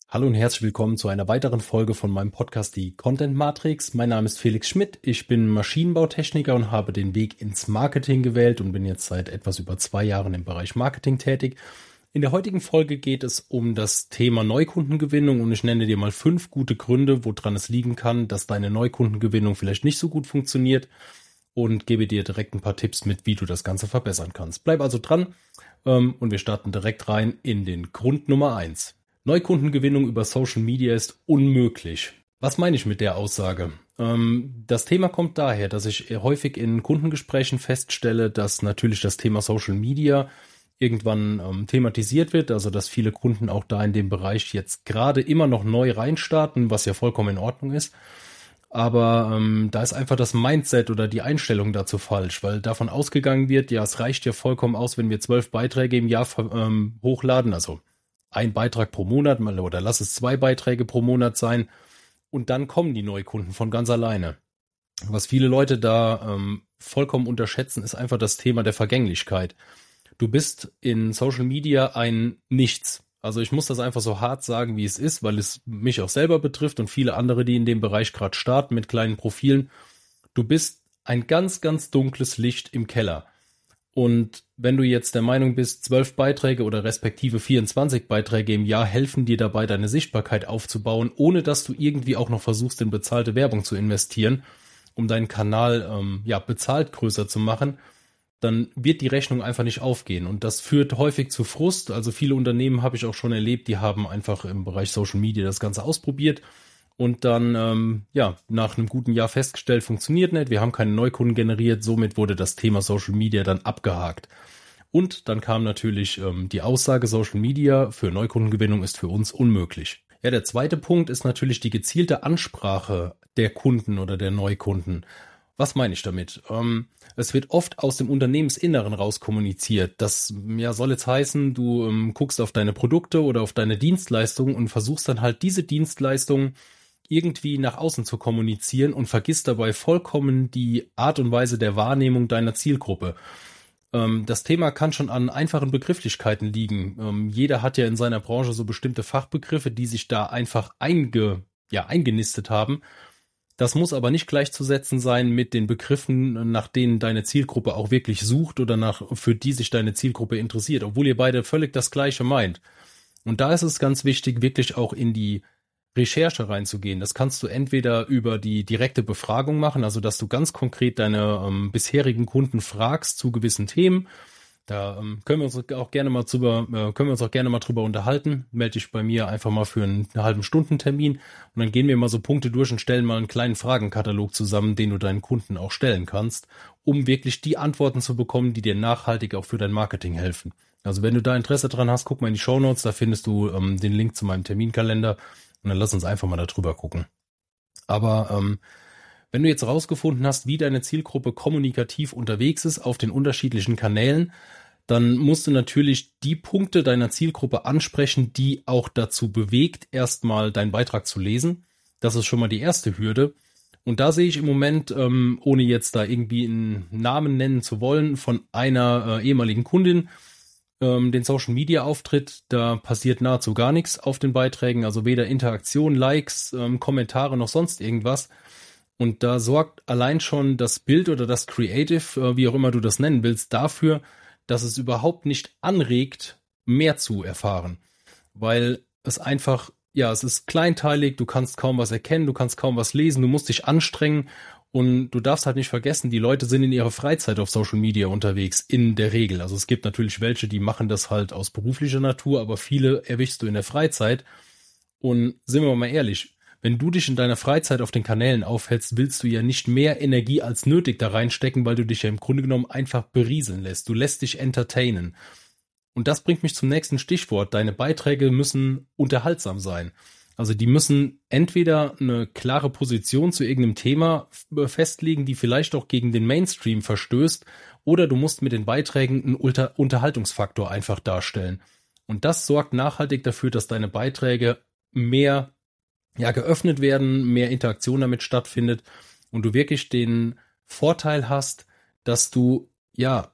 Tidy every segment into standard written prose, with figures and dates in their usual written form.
Hallo und herzlich willkommen zu einer weiteren Folge von meinem Podcast, die Content Matrix. Mein Name ist Felix Schmidt, ich bin Maschinenbautechniker und habe den Weg ins Marketing gewählt und bin jetzt seit etwas über 2 Jahren im Bereich Marketing tätig. In der heutigen Folge geht es um das Thema Neukundengewinnung und ich nenne dir mal 5 gute Gründe, woran es liegen kann, dass deine Neukundengewinnung vielleicht nicht so gut funktioniert und gebe dir direkt ein paar Tipps mit, wie du das Ganze verbessern kannst. Bleib also dran und wir starten direkt rein in den Grund Nummer 1. Neukundengewinnung über Social Media ist unmöglich. Was meine ich mit der Aussage? Das Thema kommt daher, dass ich häufig in Kundengesprächen feststelle, dass natürlich das Thema Social Media irgendwann thematisiert wird, also dass viele Kunden auch da in dem Bereich jetzt gerade immer noch neu reinstarten, was ja vollkommen in Ordnung ist. Aber da ist einfach das Mindset oder die Einstellung dazu falsch, weil davon ausgegangen wird, ja, es reicht ja vollkommen aus, wenn wir 12 Beiträge im Jahr hochladen, also ein Beitrag pro Monat oder lass es 2 Beiträge pro Monat sein und dann kommen die Neukunden von ganz alleine. Was viele Leute da vollkommen unterschätzen, ist einfach das Thema der Vergänglichkeit. Du bist in Social Media ein Nichts. Also ich muss das einfach so hart sagen, wie es ist, weil es mich auch selber betrifft und viele andere, die in dem Bereich gerade starten mit kleinen Profilen. Du bist ein ganz, ganz dunkles Licht im Keller. Und wenn du jetzt der Meinung bist, 12 Beiträge oder respektive 24 Beiträge im Jahr helfen dir dabei, deine Sichtbarkeit aufzubauen, ohne dass du irgendwie auch noch versuchst, in bezahlte Werbung zu investieren, um deinen Kanal bezahlt größer zu machen, dann wird die Rechnung einfach nicht aufgehen. Und das führt häufig zu Frust. Also viele Unternehmen habe ich auch schon erlebt, die haben einfach im Bereich Social Media das Ganze ausprobiert und dann nach einem guten Jahr festgestellt, funktioniert nicht, wir haben keine Neukunden generiert, somit wurde das Thema Social Media dann abgehakt. Und dann kam natürlich die Aussage, Social Media für Neukundengewinnung ist für uns unmöglich. Ja, der zweite Punkt ist natürlich die gezielte Ansprache der Kunden oder der Neukunden. Was meine ich damit? Es wird oft aus dem Unternehmensinneren raus kommuniziert. Das soll jetzt heißen, du guckst auf deine Produkte oder auf deine Dienstleistungen und versuchst dann halt diese Dienstleistungen irgendwie nach außen zu kommunizieren und vergisst dabei vollkommen die Art und Weise der Wahrnehmung deiner Zielgruppe. Das Thema kann schon an einfachen Begrifflichkeiten liegen. Jeder hat ja in seiner Branche so bestimmte Fachbegriffe, die sich da einfach eingenistet haben. Das muss aber nicht gleichzusetzen sein mit den Begriffen, nach denen deine Zielgruppe auch wirklich sucht oder für die sich deine Zielgruppe interessiert, obwohl ihr beide völlig das Gleiche meint. Und da ist es ganz wichtig, wirklich auch in die Recherche reinzugehen. Das kannst du entweder über die direkte Befragung machen, also dass du ganz konkret deine bisherigen Kunden fragst zu gewissen Themen. Da können wir uns auch gerne mal drüber unterhalten. Melde dich bei mir einfach mal für einen halben Stundentermin und dann gehen wir mal so Punkte durch und stellen mal einen kleinen Fragenkatalog zusammen, den du deinen Kunden auch stellen kannst, um wirklich die Antworten zu bekommen, die dir nachhaltig auch für dein Marketing helfen. Also wenn du da Interesse dran hast, guck mal in die Shownotes, da findest du den Link zu meinem Terminkalender und dann lass uns einfach mal da drüber gucken. Aber wenn du jetzt rausgefunden hast, wie deine Zielgruppe kommunikativ unterwegs ist auf den unterschiedlichen Kanälen, dann musst du natürlich die Punkte deiner Zielgruppe ansprechen, die auch dazu bewegt, erstmal deinen Beitrag zu lesen. Das ist schon mal die erste Hürde. Und da sehe ich im Moment, ohne jetzt da irgendwie einen Namen nennen zu wollen, von einer ehemaligen Kundin, den Social Media Auftritt, da passiert nahezu gar nichts auf den Beiträgen, also weder Interaktion, Likes, Kommentare noch sonst irgendwas. Und da sorgt allein schon das Bild oder das Creative, wie auch immer du das nennen willst, dafür, dass es überhaupt nicht anregt, mehr zu erfahren. Weil es einfach, es ist kleinteilig, du kannst kaum was erkennen, du kannst kaum was lesen, du musst dich anstrengen und du darfst halt nicht vergessen, die Leute sind in ihrer Freizeit auf Social Media unterwegs, in der Regel. Also es gibt natürlich welche, die machen das halt aus beruflicher Natur, aber viele erwischst du in der Freizeit. Und sind wir mal ehrlich, wenn du dich in deiner Freizeit auf den Kanälen aufhältst, willst du ja nicht mehr Energie als nötig da reinstecken, weil du dich ja im Grunde genommen einfach berieseln lässt. Du lässt dich entertainen. Und das bringt mich zum nächsten Stichwort. Deine Beiträge müssen unterhaltsam sein. Also die müssen entweder eine klare Position zu irgendeinem Thema festlegen, die vielleicht auch gegen den Mainstream verstößt, oder du musst mit den Beiträgen einen Unterhaltungsfaktor einfach darstellen. Und das sorgt nachhaltig dafür, dass deine Beiträge mehr geöffnet werden, mehr Interaktion damit stattfindet und du wirklich den Vorteil hast, dass du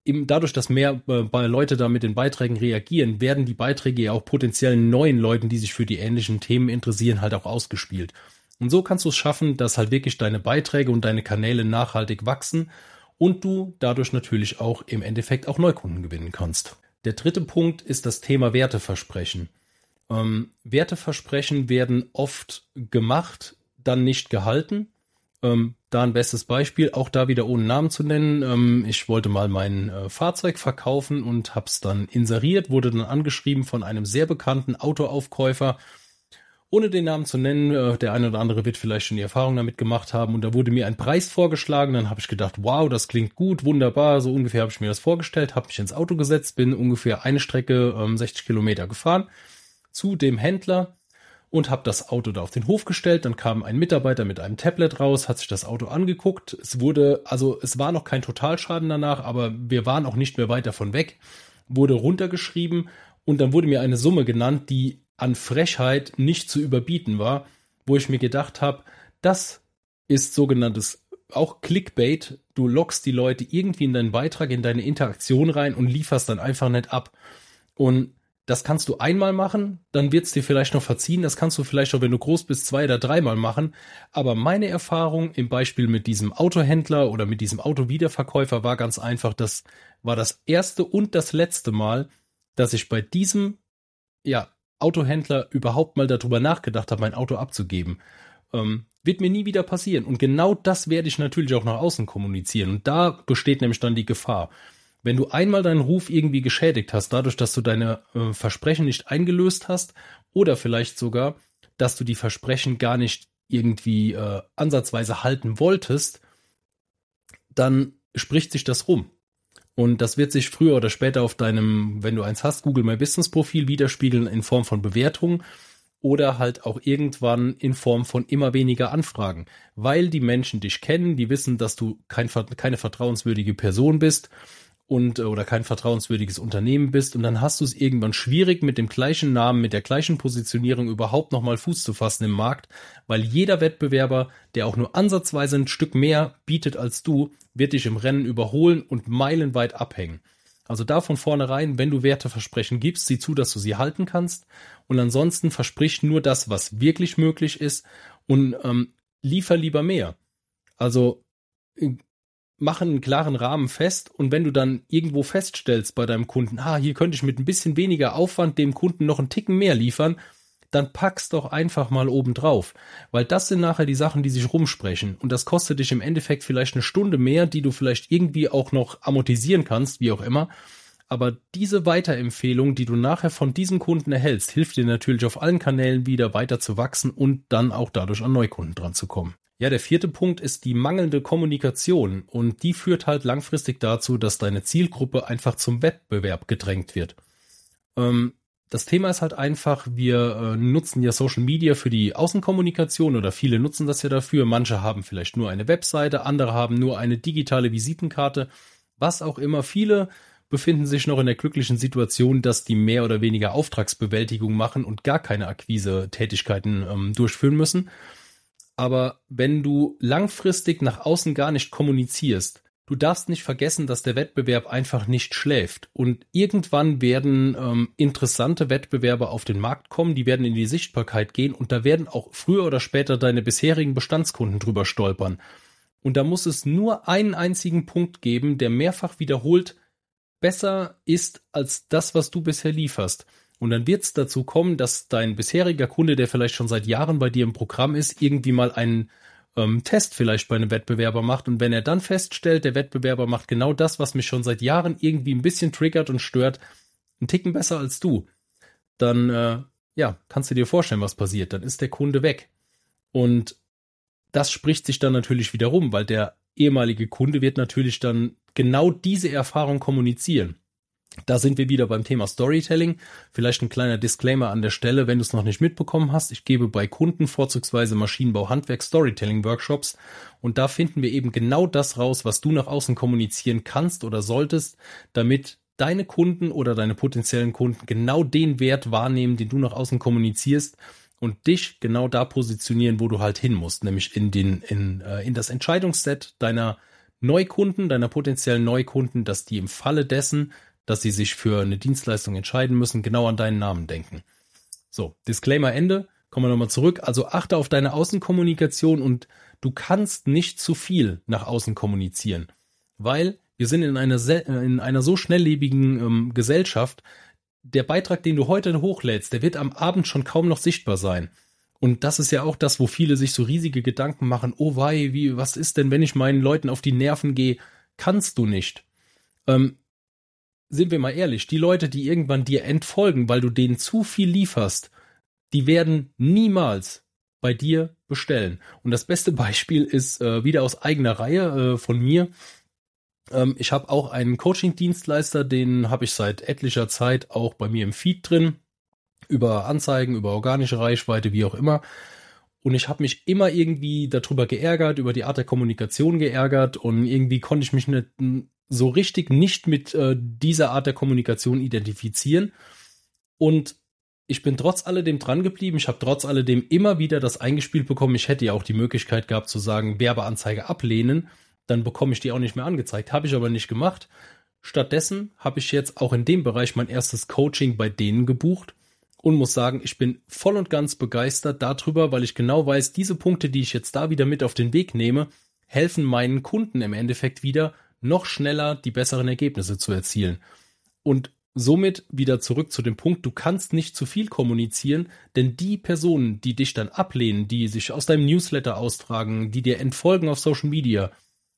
eben dadurch, dass mehr Leute da mit den Beiträgen reagieren, werden die Beiträge ja auch potenziellen neuen Leuten, die sich für die ähnlichen Themen interessieren, halt auch ausgespielt. Und so kannst du es schaffen, dass halt wirklich deine Beiträge und deine Kanäle nachhaltig wachsen und du dadurch natürlich auch im Endeffekt auch Neukunden gewinnen kannst. Der dritte Punkt ist das Thema Werteversprechen. Werteversprechen werden oft gemacht, dann nicht gehalten. Da ein bestes Beispiel, auch da wieder ohne Namen zu nennen. Ich wollte mal mein Fahrzeug verkaufen und habe es dann inseriert, wurde dann angeschrieben von einem sehr bekannten Autoaufkäufer, ohne den Namen zu nennen. Der eine oder andere wird vielleicht schon die Erfahrung damit gemacht haben. Und da wurde mir ein Preis vorgeschlagen. Dann habe ich gedacht, wow, das klingt gut, wunderbar. So ungefähr habe ich mir das vorgestellt, habe mich ins Auto gesetzt, bin ungefähr eine Strecke 60 Kilometer gefahren zu dem Händler und habe das Auto da auf den Hof gestellt. Dann kam ein Mitarbeiter mit einem Tablet raus, hat sich das Auto angeguckt. Es war noch kein Totalschaden danach, aber wir waren auch nicht mehr weit davon weg. Wurde runtergeschrieben und dann wurde mir eine Summe genannt, die an Frechheit nicht zu überbieten war, wo ich mir gedacht habe, das ist sogenanntes auch Clickbait. Du lockst die Leute irgendwie in deinen Beitrag, in deine Interaktion rein und lieferst dann einfach nicht ab. Und das kannst du einmal machen, dann wird es dir vielleicht noch verziehen. Das kannst du vielleicht auch, wenn du groß bist, 2 oder 3 Mal machen. Aber meine Erfahrung im Beispiel mit diesem Autohändler oder mit diesem Autowiederverkäufer war ganz einfach, das war das erste und das letzte Mal, dass ich bei diesem Autohändler überhaupt mal darüber nachgedacht habe, mein Auto abzugeben. Wird mir nie wieder passieren. Und genau das werde ich natürlich auch nach außen kommunizieren. Und da besteht nämlich dann die Gefahr. Wenn du einmal deinen Ruf irgendwie geschädigt hast, dadurch, dass du deine Versprechen nicht eingelöst hast oder vielleicht sogar, dass du die Versprechen gar nicht irgendwie ansatzweise halten wolltest, dann spricht sich das rum. Und das wird sich früher oder später auf deinem, wenn du eins hast, Google My Business Profil widerspiegeln in Form von Bewertungen oder halt auch irgendwann in Form von immer weniger Anfragen. Weil die Menschen dich kennen, die wissen, dass du keine vertrauenswürdige Person bist oder kein vertrauenswürdiges Unternehmen bist und dann hast du es irgendwann schwierig, mit dem gleichen Namen, mit der gleichen Positionierung überhaupt nochmal Fuß zu fassen im Markt, weil jeder Wettbewerber, der auch nur ansatzweise ein Stück mehr bietet als du, wird dich im Rennen überholen und meilenweit abhängen. Also da von vornherein, wenn du Werteversprechen gibst, sieh zu, dass du sie halten kannst und ansonsten versprich nur das, was wirklich möglich ist und liefer lieber mehr. Also mach einen klaren Rahmen fest und wenn du dann irgendwo feststellst bei deinem Kunden, hier könnte ich mit ein bisschen weniger Aufwand dem Kunden noch einen Ticken mehr liefern, dann pack's doch einfach mal oben drauf. Weil das sind nachher die Sachen, die sich rumsprechen und das kostet dich im Endeffekt vielleicht eine Stunde mehr, die du vielleicht irgendwie auch noch amortisieren kannst, wie auch immer. Aber diese Weiterempfehlung, die du nachher von diesem Kunden erhältst, hilft dir natürlich auf allen Kanälen wieder weiter zu wachsen und dann auch dadurch an Neukunden dran zu kommen. Ja, der 4. Punkt ist die mangelnde Kommunikation und die führt halt langfristig dazu, dass deine Zielgruppe einfach zum Wettbewerb gedrängt wird. Das Thema ist halt einfach, wir nutzen ja Social Media für die Außenkommunikation oder viele nutzen das ja dafür. Manche haben vielleicht nur eine Webseite, andere haben nur eine digitale Visitenkarte, was auch immer. Viele befinden sich noch in der glücklichen Situation, dass die mehr oder weniger Auftragsbewältigung machen und gar keine Akquise-Tätigkeiten durchführen müssen. Aber wenn du langfristig nach außen gar nicht kommunizierst, du darfst nicht vergessen, dass der Wettbewerb einfach nicht schläft. Und irgendwann werden interessante Wettbewerber auf den Markt kommen, die werden in die Sichtbarkeit gehen und da werden auch früher oder später deine bisherigen Bestandskunden drüber stolpern. Und da muss es nur einen einzigen Punkt geben, der mehrfach wiederholt besser ist als das, was du bisher lieferst. Und dann wird es dazu kommen, dass dein bisheriger Kunde, der vielleicht schon seit Jahren bei dir im Programm ist, irgendwie mal einen Test vielleicht bei einem Wettbewerber macht. Und wenn er dann feststellt, der Wettbewerber macht genau das, was mich schon seit Jahren irgendwie ein bisschen triggert und stört, einen Ticken besser als du, dann kannst du dir vorstellen, was passiert. Dann ist der Kunde weg. Und das spricht sich dann natürlich wieder rum, weil der ehemalige Kunde wird natürlich dann genau diese Erfahrung kommunizieren. Da sind wir wieder beim Thema Storytelling. Vielleicht ein kleiner Disclaimer an der Stelle, wenn du es noch nicht mitbekommen hast. Ich gebe bei Kunden vorzugsweise Maschinenbau, Handwerk, Storytelling-Workshops und da finden wir eben genau das raus, was du nach außen kommunizieren kannst oder solltest, damit deine Kunden oder deine potenziellen Kunden genau den Wert wahrnehmen, den du nach außen kommunizierst und dich genau da positionieren, wo du halt hin musst, nämlich in das Entscheidungsset deiner Neukunden, deiner potenziellen Neukunden, dass die im Falle dessen, dass sie sich für eine Dienstleistung entscheiden müssen, genau an deinen Namen denken. So, Disclaimer Ende. Kommen wir nochmal zurück. Also achte auf deine Außenkommunikation und du kannst nicht zu viel nach außen kommunizieren, weil wir sind in einer so schnelllebigen Gesellschaft. Der Beitrag, den du heute hochlädst, der wird am Abend schon kaum noch sichtbar sein. Und das ist ja auch das, wo viele sich so riesige Gedanken machen. Oh wei, was ist denn, wenn ich meinen Leuten auf die Nerven gehe? Kannst du nicht. Sind wir mal ehrlich, die Leute, die irgendwann dir entfolgen, weil du denen zu viel lieferst, die werden niemals bei dir bestellen. Und das beste Beispiel ist wieder aus eigener Reihe von mir. Ich habe auch einen Coaching-Dienstleister, den habe ich seit etlicher Zeit auch bei mir im Feed drin, über Anzeigen, über organische Reichweite, wie auch immer. Und ich habe mich immer irgendwie darüber geärgert, über die Art der Kommunikation geärgert und irgendwie konnte ich mich nicht, so richtig nicht mit dieser Art der Kommunikation identifizieren. Und ich bin trotz alledem dran geblieben. Ich habe trotz alledem immer wieder das eingespielt bekommen. Ich hätte ja auch die Möglichkeit gehabt zu sagen, Werbeanzeige ablehnen. Dann bekomme ich die auch nicht mehr angezeigt. Habe ich aber nicht gemacht. Stattdessen habe ich jetzt auch in dem Bereich mein erstes Coaching bei denen gebucht und muss sagen, ich bin voll und ganz begeistert darüber, weil ich genau weiß, diese Punkte, die ich jetzt da wieder mit auf den Weg nehme, helfen meinen Kunden im Endeffekt wieder, noch schneller die besseren Ergebnisse zu erzielen. Und somit wieder zurück zu dem Punkt, du kannst nicht zu viel kommunizieren, denn die Personen, die dich dann ablehnen, die sich aus deinem Newsletter austragen, die dir entfolgen auf Social Media,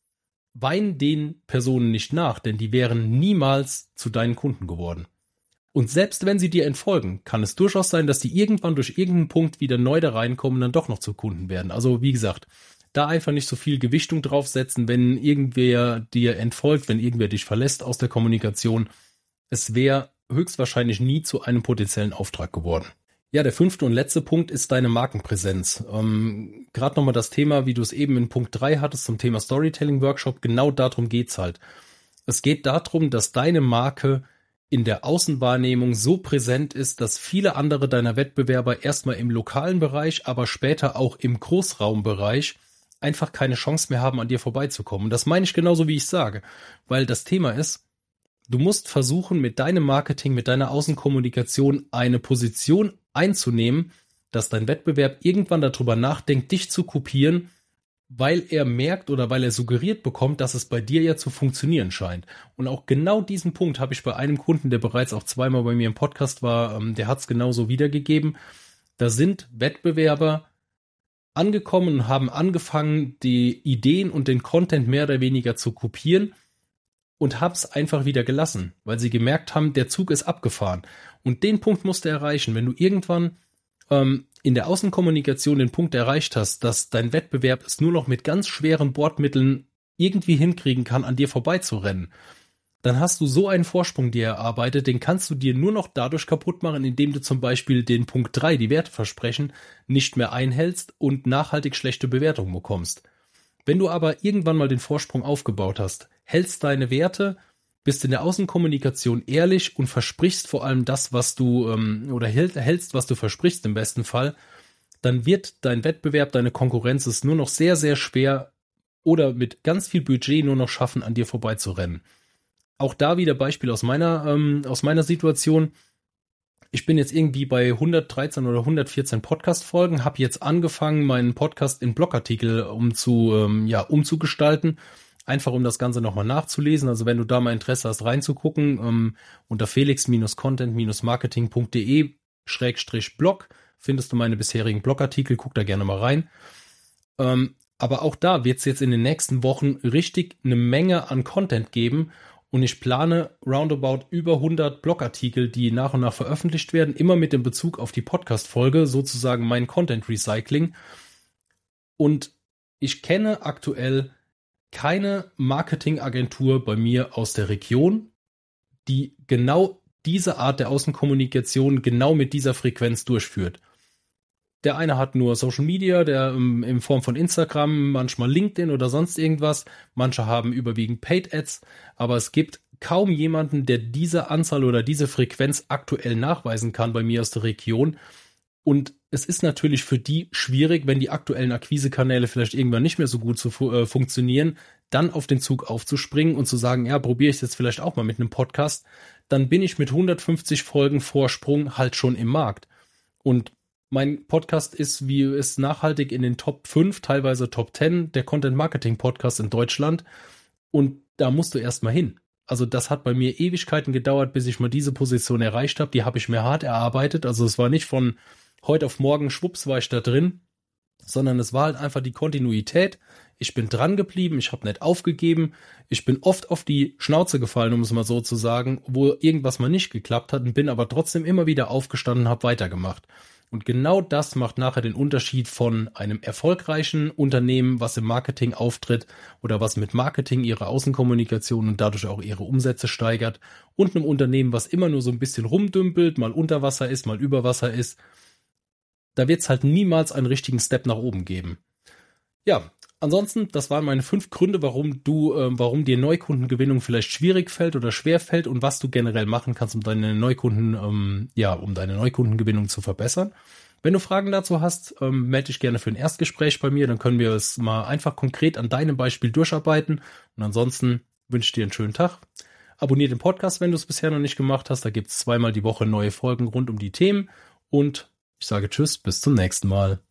wein den Personen nicht nach, denn die wären niemals zu deinen Kunden geworden. Und selbst wenn sie dir entfolgen, kann es durchaus sein, dass die irgendwann durch irgendeinen Punkt wieder neu da reinkommen und dann doch noch zu Kunden werden. Also wie gesagt, da einfach nicht so viel Gewichtung draufsetzen, wenn irgendwer dir entfolgt, wenn irgendwer dich verlässt aus der Kommunikation. Es wäre höchstwahrscheinlich nie zu einem potenziellen Auftrag geworden. Ja, der 5. und letzte Punkt ist deine Markenpräsenz. Gerade nochmal das Thema, wie du es eben in Punkt 3 hattest zum Thema Storytelling-Workshop, genau darum geht's halt. Es geht darum, dass deine Marke in der Außenwahrnehmung so präsent ist, dass viele andere deiner Wettbewerber erstmal im lokalen Bereich, aber später auch im Großraumbereich einfach keine Chance mehr haben, an dir vorbeizukommen. Und das meine ich genauso, wie ich sage, weil das Thema ist, du musst versuchen, mit deinem Marketing, mit deiner Außenkommunikation eine Position einzunehmen, dass dein Wettbewerb irgendwann darüber nachdenkt, dich zu kopieren, weil er merkt oder weil er suggeriert bekommt, dass es bei dir ja zu funktionieren scheint. Und auch genau diesen Punkt habe ich bei einem Kunden, der bereits auch zweimal bei mir im Podcast war, der hat es genauso wiedergegeben. Da sind Wettbewerber angekommen und haben angefangen, die Ideen und den Content mehr oder weniger zu kopieren, und hab's einfach wieder gelassen, weil sie gemerkt haben, der Zug ist abgefahren. Und den Punkt musst du erreichen, wenn du irgendwann in der Außenkommunikation den Punkt erreicht hast, dass dein Wettbewerb es nur noch mit ganz schweren Bordmitteln irgendwie hinkriegen kann, an dir vorbeizurennen. Dann hast du so einen Vorsprung dir erarbeitet, den kannst du dir nur noch dadurch kaputt machen, indem du zum Beispiel den Punkt 3, die Werteversprechen, nicht mehr einhältst und nachhaltig schlechte Bewertungen bekommst. Wenn du aber irgendwann mal den Vorsprung aufgebaut hast, hältst deine Werte, bist in der Außenkommunikation ehrlich und versprichst vor allem das, was du hältst, was du versprichst im besten Fall, dann wird dein Wettbewerb, deine Konkurrenz es nur noch sehr, sehr schwer oder mit ganz viel Budget nur noch schaffen, an dir vorbeizurennen. Auch da wieder Beispiel aus meiner Situation. Ich bin jetzt irgendwie bei 113 oder 114 Podcast-Folgen, habe jetzt angefangen, meinen Podcast in Blogartikel umzugestalten, einfach um das Ganze nochmal nachzulesen. Also wenn du da mal Interesse hast, reinzugucken, unter felix-content-marketing.de/blog findest du meine bisherigen Blogartikel, guck da gerne mal rein. Aber auch da wird es jetzt in den nächsten Wochen richtig eine Menge an Content geben. Und ich plane roundabout über 100 Blogartikel, die nach und nach veröffentlicht werden, immer mit dem Bezug auf die Podcast-Folge, sozusagen mein Content-Recycling. Und ich kenne aktuell keine Marketingagentur bei mir aus der Region, die genau diese Art der Außenkommunikation genau mit dieser Frequenz durchführt. Der eine hat nur Social Media, der in Form von Instagram, manchmal LinkedIn oder sonst irgendwas. Manche haben überwiegend Paid Ads, aber es gibt kaum jemanden, der diese Anzahl oder diese Frequenz aktuell nachweisen kann bei mir aus der Region. Und es ist natürlich für die schwierig, wenn die aktuellen Akquisekanäle vielleicht irgendwann nicht mehr so gut funktionieren, dann auf den Zug aufzuspringen und zu sagen, ja, probiere ich jetzt vielleicht auch mal mit einem Podcast, dann bin ich mit 150 Folgen Vorsprung halt schon im Markt. Und mein Podcast ist, wie es nachhaltig in den Top 5, teilweise Top 10 der Content-Marketing-Podcasts in Deutschland. Und da musst du erst mal hin. Also das hat bei mir Ewigkeiten gedauert, bis ich mal diese Position erreicht habe. Die habe ich mir hart erarbeitet. Also es war nicht von heute auf morgen, schwupps, war ich da drin, sondern es war halt einfach die Kontinuität. Ich bin dran geblieben, ich habe nicht aufgegeben. Ich bin oft auf die Schnauze gefallen, um es mal so zu sagen, wo irgendwas mal nicht geklappt hat und bin aber trotzdem immer wieder aufgestanden und habe weitergemacht. Und genau das macht nachher den Unterschied von einem erfolgreichen Unternehmen, was im Marketing auftritt oder was mit Marketing ihre Außenkommunikation und dadurch auch ihre Umsätze steigert, und einem Unternehmen, was immer nur so ein bisschen rumdümpelt, mal unter Wasser ist, mal über Wasser ist. Da wird es halt niemals einen richtigen Step nach oben geben. Ja, ansonsten, das waren meine 5 Gründe, warum dir Neukundengewinnung vielleicht schwierig fällt oder schwer fällt und was du generell machen kannst, um deine Neukundengewinnung zu verbessern. Wenn du Fragen dazu hast, melde dich gerne für ein Erstgespräch bei mir, dann können wir es mal einfach konkret an deinem Beispiel durcharbeiten. Und ansonsten wünsche ich dir einen schönen Tag. Abonniere den Podcast, wenn du es bisher noch nicht gemacht hast. Da gibt es 2-mal die Woche neue Folgen rund um die Themen. Und ich sage Tschüss, bis zum nächsten Mal.